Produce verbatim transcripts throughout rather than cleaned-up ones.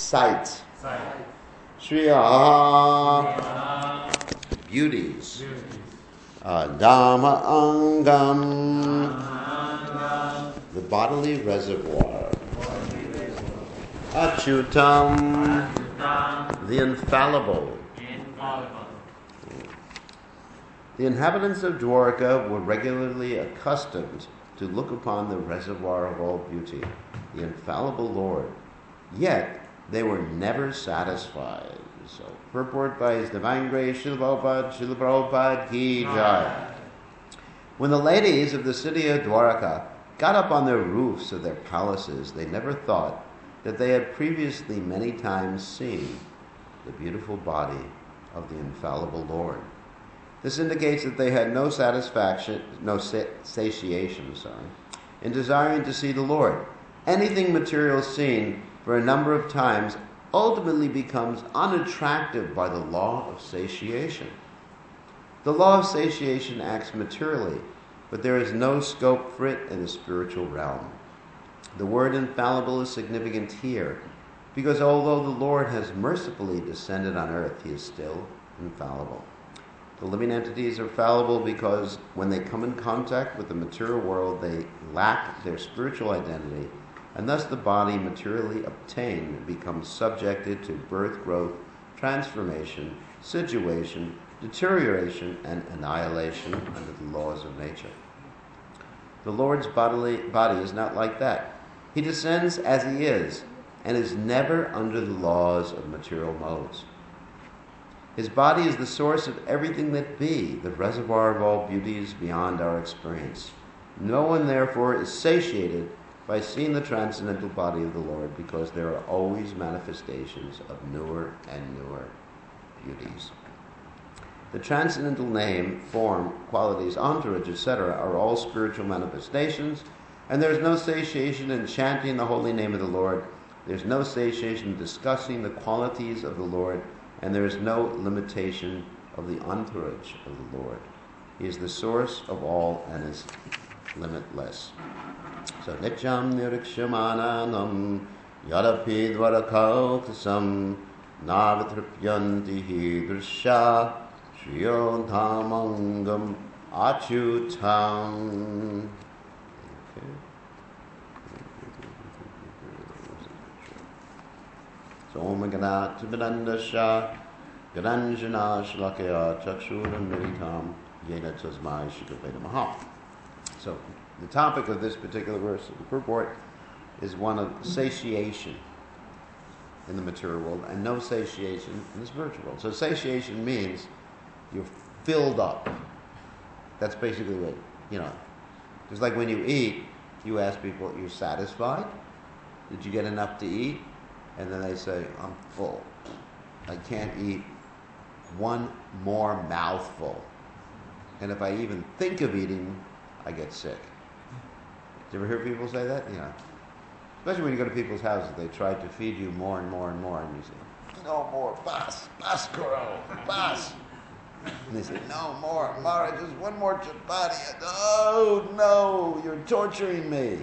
Sight. Sight. Shriya. Beauties. Uh, Dhamma Angam. The bodily reservoir. Achyutam. The infallible. The inhabitants of Dwarka were regularly accustomed to look upon the reservoir of all beauty, the infallible Lord. Yet they were never satisfied. So, purport by His Divine Grace, Srila Prabhupada, Srila Prabhupada Ki Jai. When the ladies of the city of Dwarka got up on their roofs of their palaces, they never thought that they had previously many times seen the beautiful body of the infallible Lord. This indicates that they had no satisfaction, no satiation, sorry, in desiring to see the Lord. Anything material seen for a number of times ultimately becomes unattractive by the law of satiation. The law of satiation acts materially, but there is no scope for it in the spiritual realm. The word infallible is significant here, because although the Lord has mercifully descended on earth, He is still infallible. The living entities are fallible because when they come in contact with the material world, they lack their spiritual identity, and thus the body materially obtained becomes subjected to birth, growth, transformation, situation, deterioration, and annihilation under the laws of nature. The Lord's bodily body is not like that. He descends as He is, and is never under the laws of material modes. His body is the source of everything that be, the reservoir of all beauties beyond our experience. No one, therefore, is satiated by seeing the transcendental body of the Lord, because there are always manifestations of newer and newer beauties. The transcendental name, form, qualities, entourage, et cetera are all spiritual manifestations, and there is no satiation in chanting the holy name of the Lord. There's no satiation in discussing the qualities of the Lord, and there is no limitation of the entourage of the Lord. He is the source of all and is limitless. So, Nityam Nirikshamananam Yadapi Dvarakautasam Navatripyanti Hidrisha Shriyo Dhamangam Achyutam. So, Om Ganat Vinandasha Garanjana Shlakaya Chakshuram Miritam Yena Tasmai Shikaveda Maha. So, the topic of this particular verse of the purport is one of satiation in the material world and no satiation in the spiritual world. So, satiation means you're filled up. That's basically what, you know, just like when you eat, you ask people, you're satisfied? Did you get enough to eat? And then they say, I'm full. I can't eat one more mouthful. And if I even think of eating, I get sick. Do you ever hear people say that? You know, especially when you go to people's houses, they try to feed you more and more and more, and you say, no more, bas, bas, Kuro, bas. And they say, no more, Mara, just one more chapati. Oh, no, you're torturing me.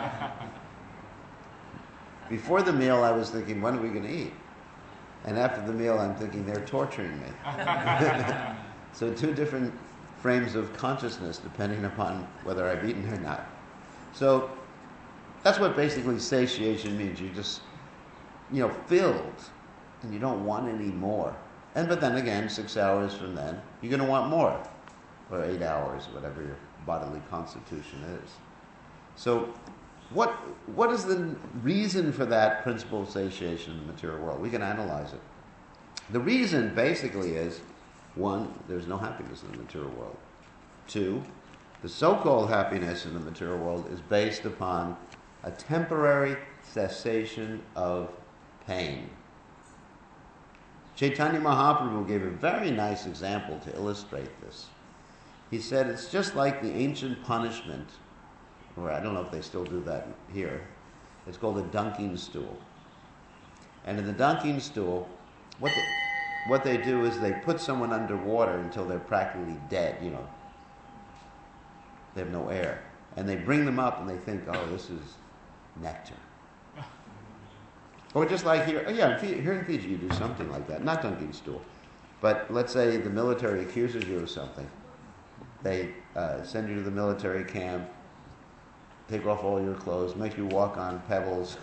Before the meal, I was thinking, when are we going to eat? And after the meal, I'm thinking, they're torturing me. So two different frames of consciousness, depending upon whether I've eaten or not. So that's what basically satiation means. You're just, you know, filled, and you don't want any more. And but then again, six hours from then, you're going to want more, or eight hours, whatever your bodily constitution is. So What what is the reason for that principle of satiation in the material world? We can analyze it. The reason basically is, one, there's no happiness in the material world. Two, the so-called happiness in the material world is based upon a temporary cessation of pain. Chaitanya Mahaprabhu gave a very nice example to illustrate this. He said it's just like the ancient punishment, or I don't know if they still do that here. It's called a dunking stool. And in the dunking stool, what they, what they do is they put someone underwater until they're practically dead, you know. They have no air. And they bring them up and they think, oh, this is nectar. Or just like here, yeah, here in Fiji, you do something like that. Not Dunking Stool, but let's say the military accuses you of something. They uh, send you to the military camp, take off all your clothes, make you walk on pebbles,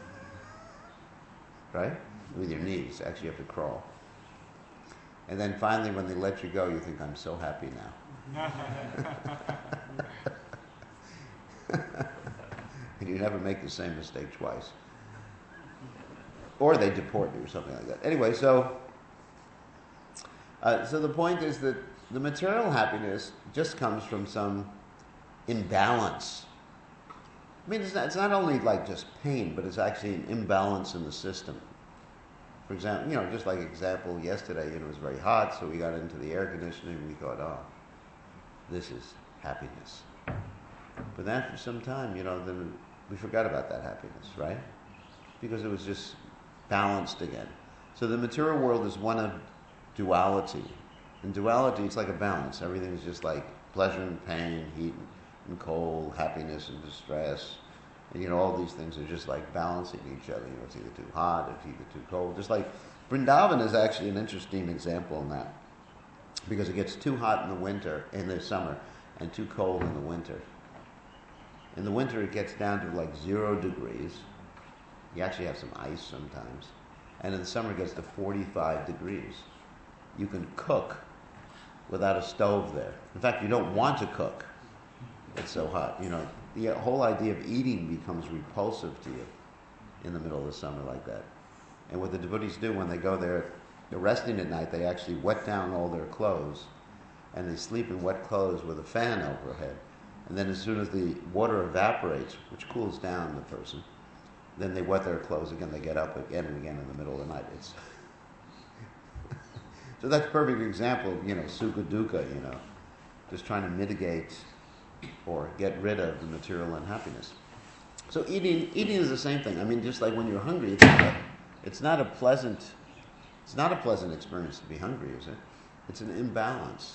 right? With your knees. Actually, you have to crawl. And then finally, when they let you go, you think, I'm so happy now. And you never make the same mistake twice. Or they deport you or something like that. Anyway, so uh, so the point is that the material happiness just comes from some imbalance. I mean, it's not, it's not only like just pain, but it's actually an imbalance in the system. For example, you know, just like example, yesterday, you know, it was very hot, so we got into the air conditioning and we thought, oh, this is happiness. But then after some time, you know, then we forgot about that happiness, right? Because it was just balanced again. So the material world is one of duality. In duality, it's like a balance. Everything is just like pleasure and pain, heat and cold, happiness and distress. And, you know, all these things are just like balancing each other. You know, it's either too hot, it's either too cold. Just like Vrindavan is actually an interesting example in that, because it gets too hot in the winter, in the summer, and too cold in the winter. In the winter, it gets down to like zero degrees. You actually have some ice sometimes. And in the summer, it gets to forty-five degrees. You can cook without a stove there. In fact, you don't want to cook. It's so hot. You know, the whole idea of eating becomes repulsive to you in the middle of the summer like that. And what the devotees do when they go there, they're resting at night, they actually wet down all their clothes, and they sleep in wet clothes with a fan overhead. And then as soon as the water evaporates, which cools down the person, then they wet their clothes again. They get up again and again in the middle of the night. It's so that's a perfect example of, you know, sukha dukkha, you know, just trying to mitigate or get rid of the material unhappiness. So eating eating is the same thing. I mean, just like when you're hungry, it's not a, it's not a pleasant it's not a pleasant experience to be hungry, is it? It's an imbalance.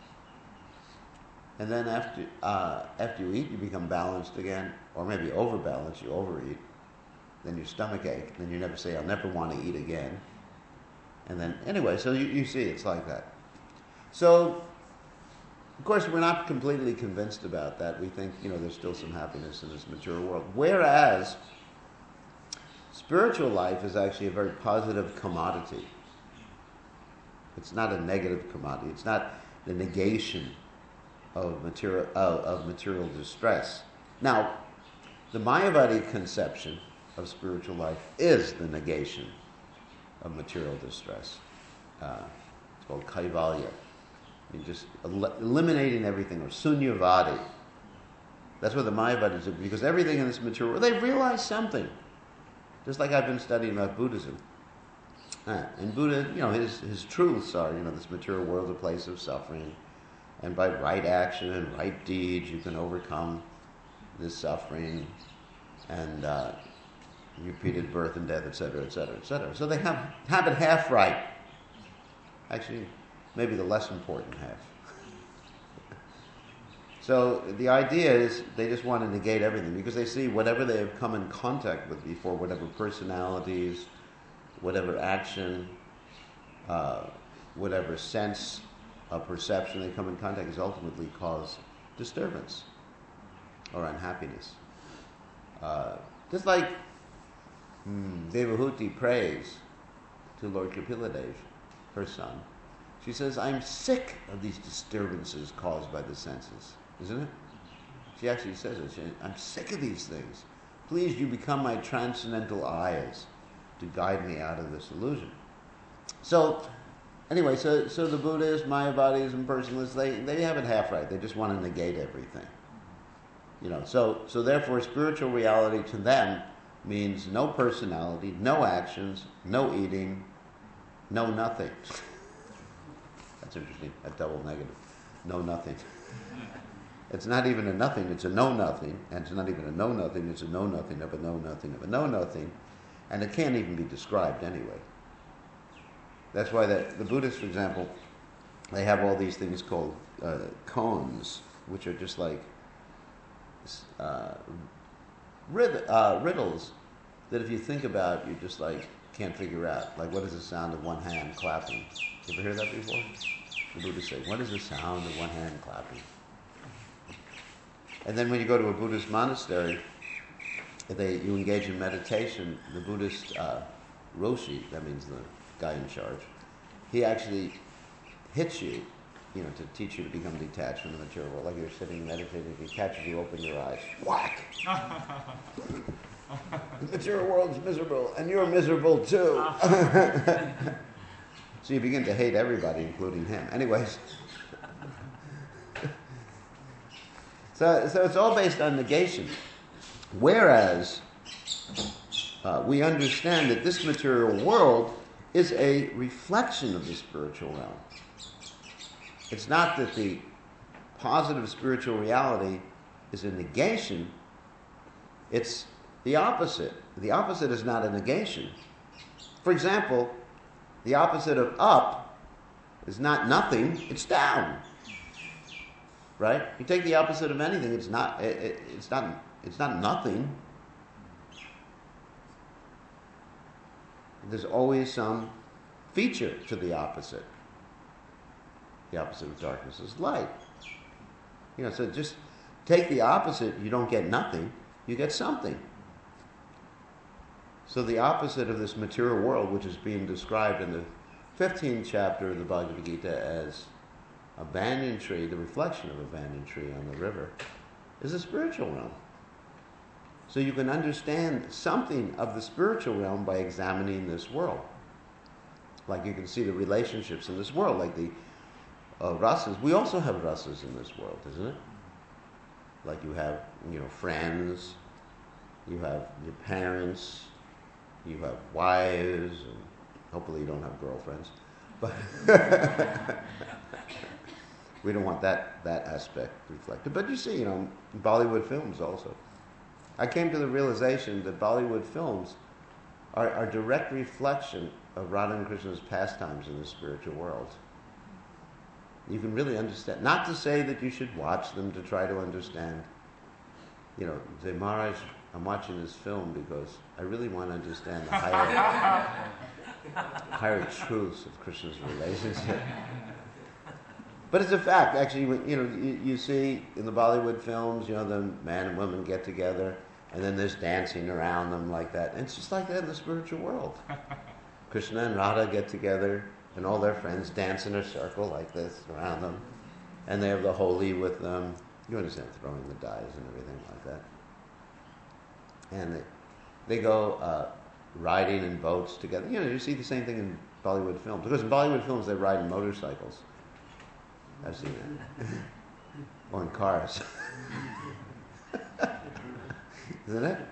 And then after uh, after you eat, you become balanced again, or maybe overbalanced. You overeat. Then your stomach ache, then you never say, I'll never want to eat again. And then, anyway, so you, you see, it's like that. So, of course, we're not completely convinced about that. We think, you know, there's still some happiness in this material world. Whereas, spiritual life is actually a very positive commodity. It's not a negative commodity. It's not the negation of material, uh, of material distress. Now, the Mayavadi conception of spiritual life is the negation of material distress. Uh, it's called kaivalya. I mean, just el- eliminating everything, or sunyavadi. That's what the Mayavadis do, because everything in this material world, they realize something. Just like I've been studying about Buddhism. Uh, and Buddha, you know, his, his truths are, you know, this material world is a place of suffering, and by right action and right deeds you can overcome this suffering, and uh, repeated birth and death, et cetera, et cetera, et cetera. So they have, have it half right. Actually, maybe the less important half. So the idea is they just want to negate everything, because they see whatever they have come in contact with before, whatever personalities, whatever action, uh, whatever sense of perception they come in contact is ultimately cause disturbance or unhappiness. Uh, just like Hmm. Devahuti prays to Lord Kapiladev, her son. She says, I'm sick of these disturbances caused by the senses. Isn't it? She actually says it. She, I'm sick of these things. Please, you become my transcendental eyes to guide me out of this illusion. So, anyway, so so the Buddhists, Mayavadis, and personalists, they, they have it half right. They just want to negate everything. You know, so so therefore spiritual reality to them means no personality, no actions, no eating, no nothing. That's interesting, a double negative. No nothing. It's not even a nothing, it's a know-nothing, and it's not even a know-nothing, it's a know-nothing of a know-nothing of a know-nothing, and it can't even be described anyway. That's why the, the Buddhists, for example, they have all these things called uh, koans, which are just like uh, rid- uh, riddles that if you think about, you just like can't figure out. Like, what is the sound of one hand clapping? You ever heard that before? The Buddha said, what is the sound of one hand clapping? And then when you go to a Buddhist monastery, they, you engage in meditation, the Buddhist uh, Roshi, that means the guy in charge, he actually hits you, you know, to teach you to become detached from the material world. Like you're sitting meditating, he catches you, open your eyes, whack! The material world's miserable, and you're miserable too. So you begin to hate everybody, including him. Anyways. so, so it's all based on negation. Whereas uh, we understand that this material world is a reflection of the spiritual realm. It's not that the positive spiritual reality is a negation. It's the opposite. The opposite is not a negation. For example, the opposite of up is not nothing, it's down. Right? You take the opposite of anything, it's not it, it, it's not it's not nothing. There's always some feature to the opposite. The opposite of darkness is light. You know, so just take the opposite, you don't get nothing, you get something. So the opposite of this material world, which is being described in the fifteenth chapter of the Bhagavad Gita as a banyan tree, the reflection of a banyan tree on the river, is a spiritual realm. So you can understand something of the spiritual realm by examining this world. Like you can see the relationships in this world, like the uh, rasas. We also have rasas in this world, isn't it? Like you have, you know, friends, you have your parents, you have wives, and hopefully you don't have girlfriends. But we don't want that, that aspect reflected. But you see, you know, Bollywood films also. I came to the realization that Bollywood films are, are direct reflection of Radha and Krishna's pastimes in the spiritual world. You can really understand. Not to say that you should watch them to try to understand. You know, say, Maharaj, I'm watching this film because I really want to understand the higher, higher truths of Krishna's relationship. But it's a fact, actually. You know, you, you see in the Bollywood films, you know, the man and woman get together, and then there's dancing around them like that. And it's just like that in the spiritual world. Krishna and Radha get together, and all their friends dance in a circle like this around them, and they have the holy with them. You understand, throwing the dice and everything like that. And they, they go uh, riding in boats together. You know, you see the same thing in Bollywood films. Because in Bollywood films, they ride in motorcycles. I've seen that. Or in cars. Isn't it?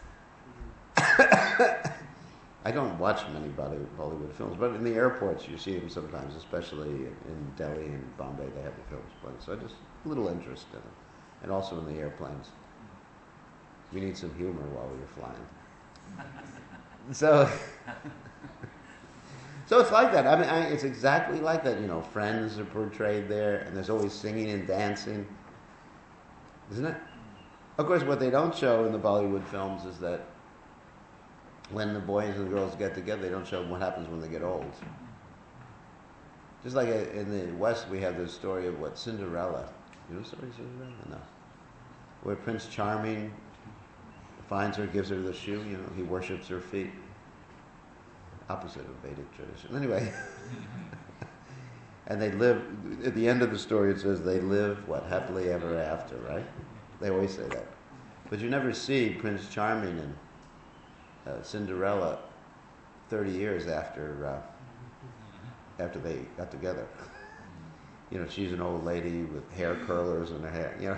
I don't watch many Bollywood films, but in the airports you see them sometimes, especially in Delhi and Bombay, they have the films playing. So just a little interest in them. And also in the airplanes. We need some humor while we were flying. So, so it's like that. I mean, I, it's exactly like that. You know, friends are portrayed there, and there's always singing and dancing, isn't it? Of course, what they don't show in the Bollywood films is that when the boys and the girls get together, they don't show what happens when they get old. Just like in the West, we have this story of what Cinderella. You know the story of Cinderella? No. Where Prince Charming finds her, gives her the shoe, you know, he worships her feet. Opposite of Vedic tradition. Anyway. And they live, at the end of the story it says they live, what, happily ever after, right? They always say that. But you never see Prince Charming and uh, Cinderella thirty years after uh, after they got together. You know, she's an old lady with hair curlers in her hair, you know.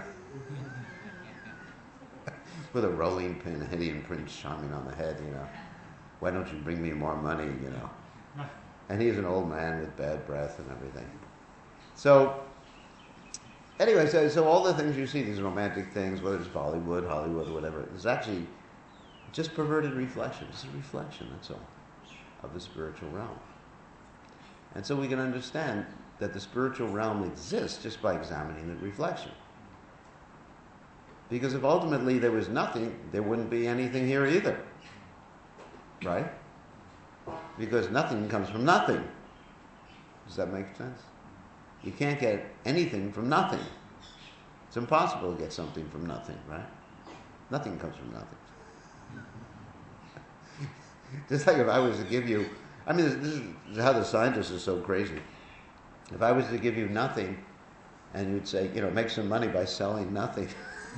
With a rolling pin hitting Prince Charming on the head, you know. Why don't you bring me more money, you know. And he's an old man with bad breath and everything. So, anyway, so, so all the things you see, these romantic things, whether it's Bollywood, Hollywood, or whatever, is actually just perverted reflection. It's a reflection, that's all, of the spiritual realm. And so we can understand that the spiritual realm exists just by examining the reflection. Because if ultimately there was nothing, there wouldn't be anything here either. right? Because nothing comes from nothing. Does that make sense? You can't get anything from nothing. It's impossible to get something from nothing, right? Nothing comes from nothing. Just like if I was to give you, I mean, this, this is how the scientists are so crazy. If I was to give you nothing, and you'd say, you know, make some money by selling nothing,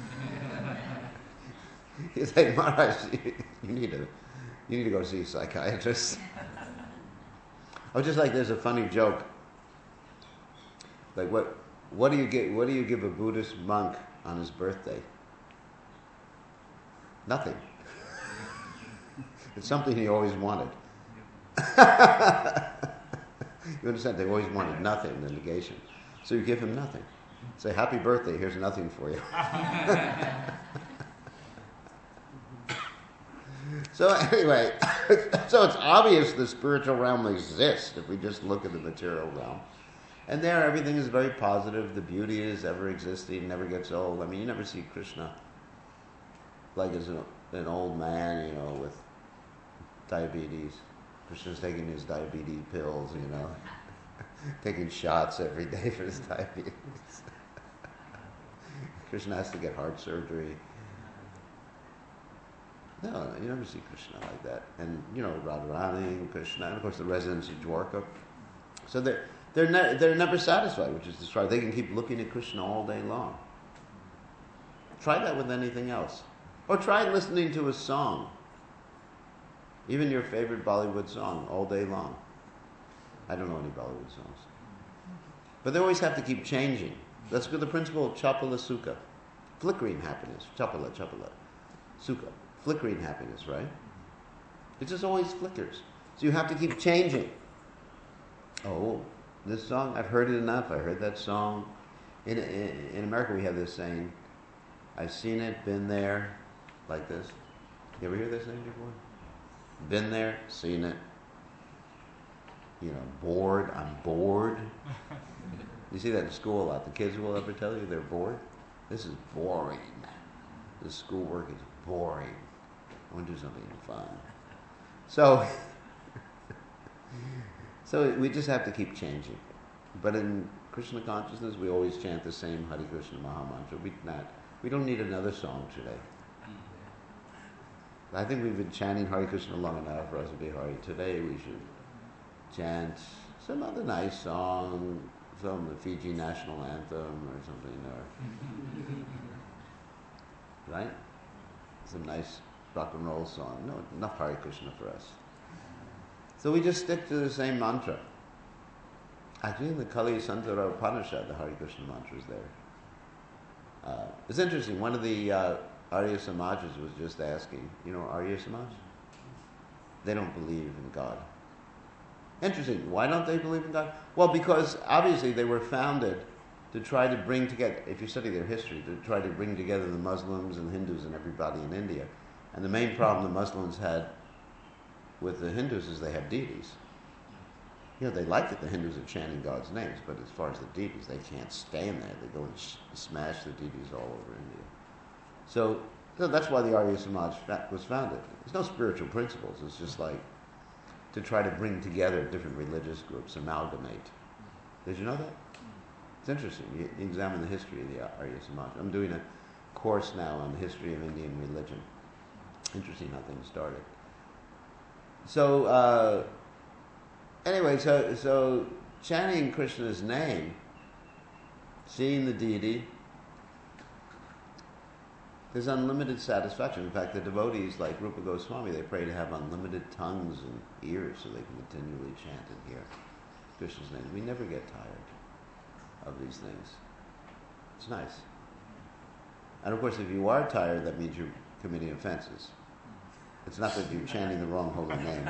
you'd say, Maharaj, you, you need to, you need to go see a psychiatrist. Oh, just like there's a funny joke. Like what, what do you get? What do you give a Buddhist monk on his birthday? Nothing. It's something he always wanted. You understand? They always wanted nothing, the negation. So you give him nothing. Say, happy birthday, here's nothing for you. So anyway, so it's obvious the spiritual realm exists if we just look at the material realm. And there everything is very positive. The beauty is ever existing, never gets old. I mean, you never see Krishna like as an, an old man, you know, with diabetes. Krishna's taking his diabetes pills, you know, taking shots every day for his diabetes. Krishna has to get heart surgery. No, no, you never see Krishna like that. And, you know, Radharani and Krishna, and of course the residents of Dwarka. So they're, they're, ne- they're never satisfied, which is described. They can keep looking at Krishna all day long. Try that with anything else. Or try listening to a song. Even your favorite Bollywood song, all day long. I don't know any Bollywood songs. But they always have to keep changing. That's good. The principle of Chapala Sukha. Flickering happiness. Chapala, Chapala. Sukha. Flickering happiness, right? It just always flickers. So you have to keep changing. Oh, this song, I've heard it enough. I heard that song. In, in, in America we have this saying, I've seen it, been there, like this. You ever hear this saying before? Been there, seen it. You know, bored, I'm bored. You see that in school a lot. The kids will ever tell you they're bored. This is boring. This schoolwork is boring. I want to do something fun. So, so we just have to keep changing. But in Krishna consciousness, we always chant the same Hare Krishna Maha Mantra. We not, we don't need another song today. I think we've been chanting Hare Krishna long enough for us to be Hare. Today we should chant some other nice song, some the Fiji national anthem or something, or right? Some nice rock and roll song. No, enough Hare Krishna for us. So we just stick to the same mantra. Actually, in the Kali Santara Upanishad, the Hare Krishna mantra is there. Uh, it's interesting. One of the uh, Arya Samajas was just asking, you know, Arya Samaj? They don't believe in God. Interesting. Why don't they believe in God? Well, because obviously they were founded to try to bring together, if you study their history, to try to bring together the Muslims and Hindus and everybody in India. And the main problem the Muslims had with the Hindus is they have deities. You know, they like that the Hindus are chanting God's names, but as far as the deities, they can't stand there. They go and sh- smash the deities all over India. So, so that's why the Arya Samaj was founded. There's no spiritual principles. It's just like to try to bring together different religious groups, amalgamate. Did you know that? It's interesting. You, you examine the history of the Arya Samaj. I'm doing a course now on the history of Indian religion. Interesting how things started. So, uh, anyway, so so chanting Krishna's name, seeing the deity, there's unlimited satisfaction. In fact, the devotees like Rupa Goswami, they pray to have unlimited tongues and ears so they can continually chant and hear Krishna's name. We never get tired of these things. It's nice. And of course, if you are tired, that means you're committing offenses. It's not that you're chanting the wrong holy names.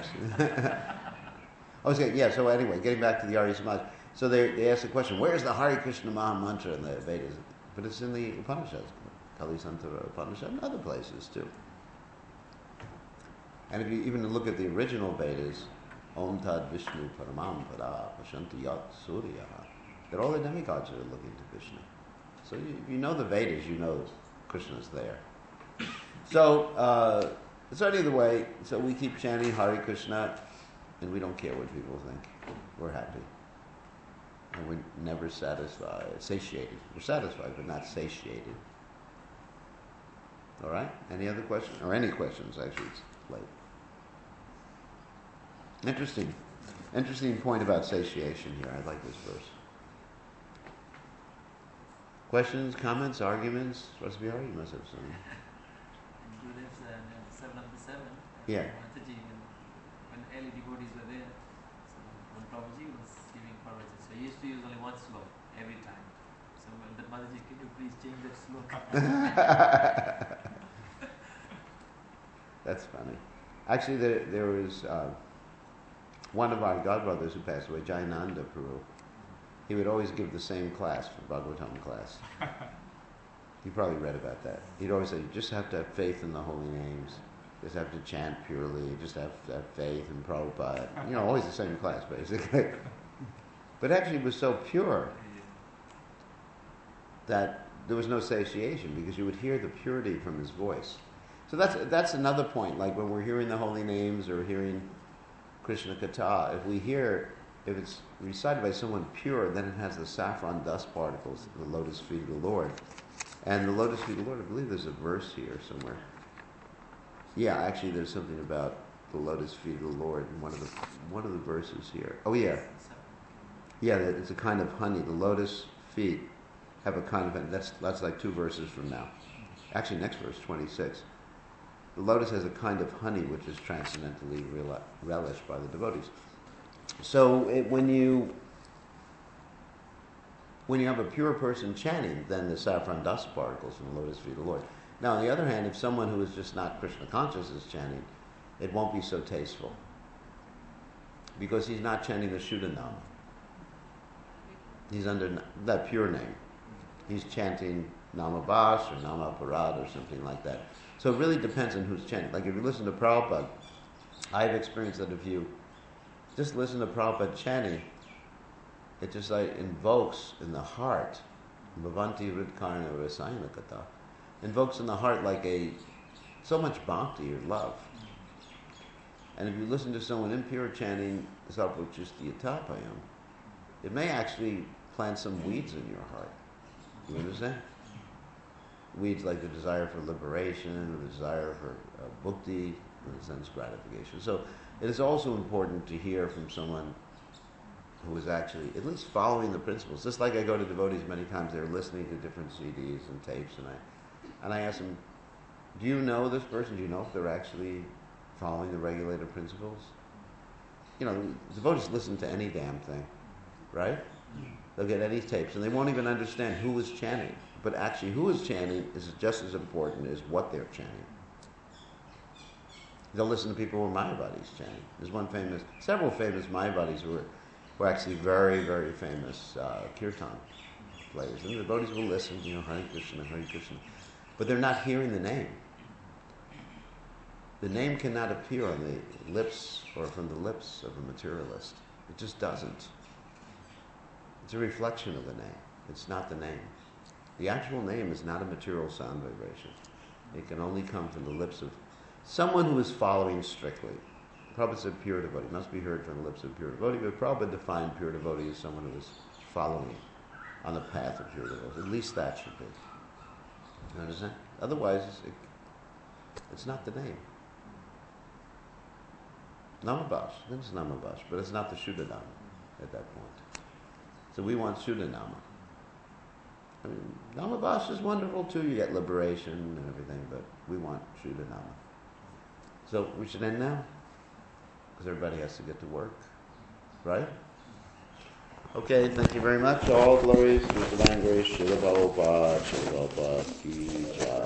Okay, yeah, so anyway, getting back to the Arya Samaj. So they, they asked the question, where's the Hare Krishna Maha Mantra in the Vedas? But it's in the Upanishads. Kali Santara Upanishad and other places too. And if you even look at the original Vedas, Om Tad Vishnu Paramam Pada Pashanti Yat Surya, they're all the demigods that are looking to Krishna. So you, you know the Vedas, you know Krishna's there. So, uh, So either way, so we keep chanting Hare Krishna, and we don't care what people think. We're happy. And we're never satisfied, satiated. We're satisfied, but not satiated. All right? Any other questions? Or any questions, actually. It's late. Interesting. Interesting point about satiation here. I like this verse. Questions, comments, arguments? Rasbihari, you must have some. Gurudev's uh, seven of the seven. Yeah. Mataji, when, when early devotees were there, so when Prabhuji was giving Prabhuji, so he used to use only one slok every time. So when the Mataji, can you please change that slok? That's funny. Actually, there, there was uh, one of our godbrothers who passed away, Jayananda Prabhu. He would always give the same class for Bhagavatam class. You probably read about that. He'd always say, you just have to have faith in the holy names. You just have to chant purely. You just have to have faith in Prabhupada. You know, always the same class, basically. But actually it was so pure that there was no satiation because you would hear the purity from his voice. So that's that's another point. Like when we're hearing the holy names or hearing Krishna Katha, if we hear, if it's recited by someone pure, then it has the saffron dust particles, the lotus feet of the Lord. And the lotus feet of the Lord, I believe there's a verse here somewhere. Yeah, actually there's something about the lotus feet of the Lord in one of the one of the verses here. Oh yeah. Yeah, it's a kind of honey. The lotus feet have a kind of honey. That's that's like two verses from now. Actually, next verse, twenty-six. The lotus has a kind of honey which is transcendently rel- relished by the devotees. So it, when you when you have a pure person chanting, then the saffron dust particles from the lotus feet of the Lord. Now, on the other hand, if someone who is just not Krishna conscious is chanting, it won't be so tasteful because he's not chanting the Shuddhanama. He's under that pure name. He's chanting Namabhash or Namaparad or something like that. So it really depends on who's chanting. Like if you listen to Prabhupada, I've experienced that if you just listen to Prabhupada chanting, it just like invokes in the heart, Bhavanti Hridkarna Rasayana Katha, invokes in the heart like a, so much bhakti or love. And if you listen to someone impure chanting Sarvachistiyatapayam, it may actually plant some weeds in your heart. You understand? Weeds like the desire for liberation, the desire for uh, bhukti, and sense gratification. So it is also important to hear from someone who is actually at least following the principles. Just like I go to devotees many times, they're listening to different C Ds and tapes, and I and I ask them, do you know this person? Do you know if they're actually following the regulated principles? You know, devotees listen to any damn thing, right? They'll get any tapes, and they won't even understand who is chanting. But actually, who is chanting is just as important as what they're chanting. They'll listen to people who are Mayavadis chanting. There's one famous, several famous Mayavadis who are, who are actually very, very famous uh, kirtan players. And the devotees will listen, you know, Hare Krishna, Hare Krishna. But they're not hearing the name. The name cannot appear on the lips or from the lips of a materialist. It just doesn't. It's a reflection of the name. It's not the name. The actual name is not a material sound vibration. It can only come from the lips of someone who is following strictly. Prabhupada said pure devotee. It must be heard from the lips of pure devotee, but Prabhupada defined pure devotee as someone who is following on the path of pure devotee. At least that should be. You understand? Otherwise, it, it's not the name. Namabhash, then it's Namabhash, but it's not the Shuddhanama at that point. So we want Shuddhanama. I mean, Namabhash is wonderful too, you get liberation and everything, but we want Shuddhanama. So we should end now? Because everybody has to get to work, right? Okay, thank you very much. All glories to the Divine Grace, Srila Prabhupada, Srila Prabhupada ki jai.